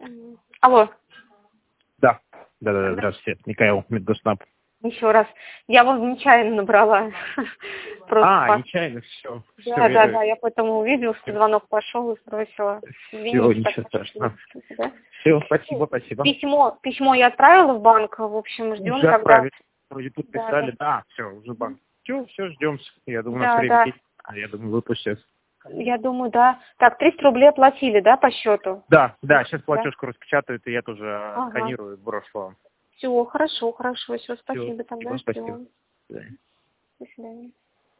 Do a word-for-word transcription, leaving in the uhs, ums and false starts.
М. Алло. Да. Да-да-да, Да. здравствуйте. Михаил, Медгоснаб. Еще раз. Я вас нечаянно набрала. А, Просто. нечаянно, все. Все, Да, да, да. я... Я поэтому увидела, что звонок пошел и сбросила. Все, Извините, так ничего страшного. да? Все, спасибо, спасибо. Письмо, письмо я отправила в банк. В общем, ждем Уже тогда. отправили. Вроде Да, подписали. да. Да, все, уже банк. Все, все, ждем. Я думаю, у нас Да, время да. есть. А я думаю, выпустят. Я думаю, да. Так, триста рублей оплатили, да, по счету? Да, да, сейчас Да. платежку распечатают, и я тоже Ага. сканирую и брошу вам. Все, хорошо, хорошо. Все, Все, спасибо тогда. спасибо, спасибо. Ждем. До свидания. До свидания.